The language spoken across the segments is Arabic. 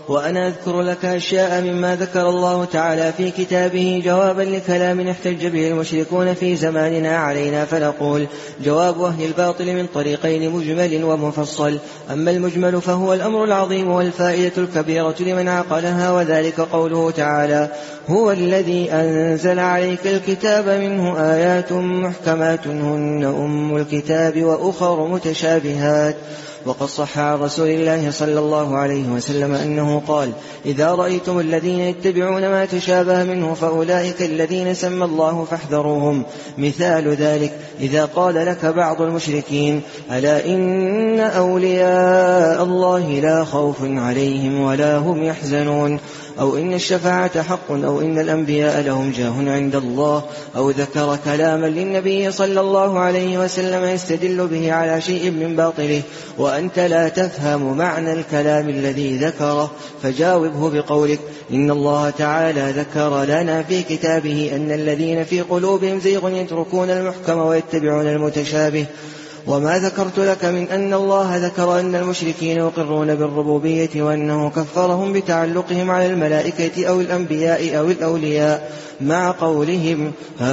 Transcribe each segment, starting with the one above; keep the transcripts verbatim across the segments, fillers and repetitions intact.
وأنا أذكر لك أشياء مما ذكر الله تعالى في كتابه جوابا لكلام احتج به المشركون في زماننا علينا، فنقول جواب أهل الباطل من طريقين مجمل ومفصل. أما المجمل فهو الأمر العظيم والفائدة الكبيرة لمن عقلها، وذلك قوله تعالى هو الذي أنزل عليك الكتاب منه آيات محكمات هن أم الكتاب وأخر متشابهات. وقد صح عن رسول الله صلى الله عليه وسلم أنه قال إذا رأيتم الذين يتبعون ما تشابه منه فأولئك الذين سمى الله فاحذروهم. مثال ذلك إذا قال لك بعض المشركين ألا إن أولياء الله لا خوف عليهم ولا هم يحزنون، أو إن الشفاعة حق، أو إن الأنبياء لهم جاه عند الله، أو ذكر كلاما للنبي صلى الله عليه وسلم يستدل به على شيء من باطله وأنت لا تفهم معنى الكلام الذي ذكره، فجاوبه بقولك إن الله تعالى ذكر لنا في كتابه أن الذين في قلوبهم زيغ يتركون المحكم ويتبعون المتشابه. وما ذكرت لك من أن الله ذكر أن المشركين يقرون بالربوبية وأنه كفرهم بتعلقهم على الملائكة أو الأنبياء أو الأولياء مع قولهم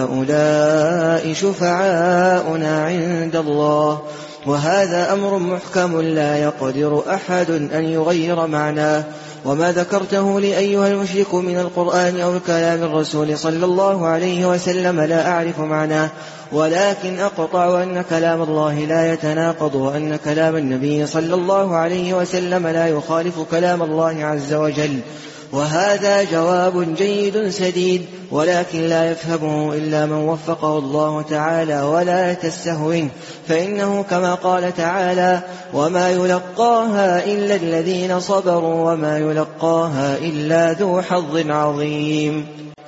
هؤلاء شفعاؤنا عند الله، وهذا أمر محكم لا يقدر أحد أن يغير معناه. وما ذكرته لي أيها المشرك من القرآن أو كلام الرسول صلى الله عليه وسلم لا أعرف معناه، ولكن أقطع أن كلام الله لا يتناقض، وأن كلام النبي صلى الله عليه وسلم لا يخالف كلام الله عز وجل. وهذا جواب جيد سديد، ولكن لا يفهمه إلا من وفقه الله تعالى ولا يتسهوه، فإنه كما قال تعالى وما يلقاها إلا الذين صبروا وما يلقاها إلا ذو حظ عظيم.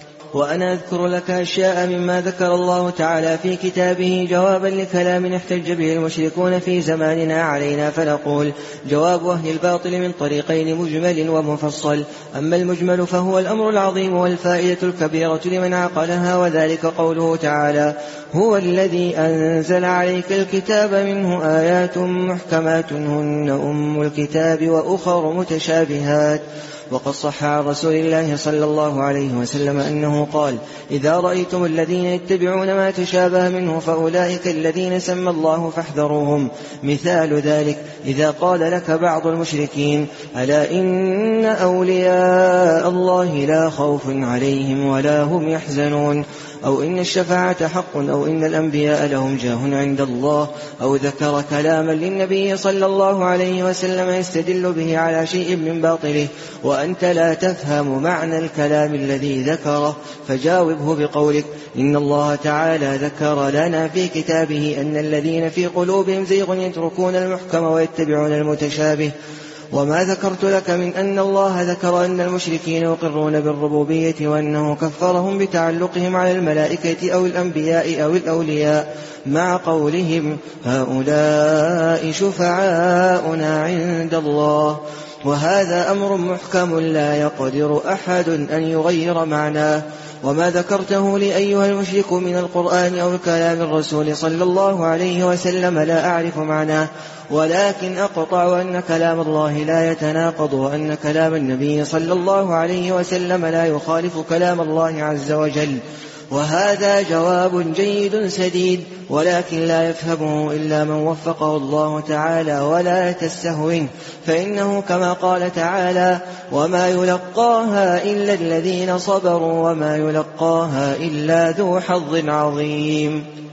وأنا أذكر لك أشياء مما ذكر الله تعالى في كتابه جوابا لكلام احتج به المشركون في زماننا علينا، فنقول جواب أهل الباطل من طريقين مجمل ومفصل. أما المجمل فهو الأمر العظيم والفائدة الكبيرة لمن عقلها، وذلك قوله تعالى هو الذي أنزل عليك الكتاب منه آيات محكمات هن أم الكتاب وأخر متشابهات. وقد صح عن رسول الله صلى الله عليه وسلم أنه قال إذا رأيتم الذين يتبعون ما تشابه منه فأولئك الذين سمى الله فاحذروهم. مثال ذلك إذا قال لك بعض المشركين ألا إن أولياء الله لا خوف عليهم ولا هم يحزنون، أو إن الشفاعة حق، أو إن الأنبياء لهم جاه عند الله، أو ذكر كلاما للنبي صلى الله عليه وسلم يستدل به على شيء من باطله وأنت لا تفهم معنى الكلام الذي ذكره، فجاوبه بقولك إن الله تعالى ذكر لنا في كتابه أن الذين في قلوبهم زيغ يتركون المحكم ويتبعون المتشابه. وما ذكرت لك من أن الله ذكر أن المشركين يقرون بالربوبية وأنه كفرهم بتعلقهم على الملائكة أو الأنبياء أو الأولياء مع قولهم هؤلاء شفعاؤنا عند الله، وهذا أمر محكم لا يقدر أحد أن يغير معناه. وما ذكرته لي أيها المشرك من القرآن أو كلام الرسول صلى الله عليه وسلم لا أعرف معناه، ولكن أقطع أن كلام الله لا يتناقض، وأن كلام النبي صلى الله عليه وسلم لا يخالف كلام الله عز وجل. وهذا جواب جيد سديد، ولكن لا يفهمه إلا من وفقه الله تعالى ولا يتسهوه، فإنه كما قال تعالى وما يلقاها إلا الذين صبروا وما يلقاها إلا ذو حظ عظيم.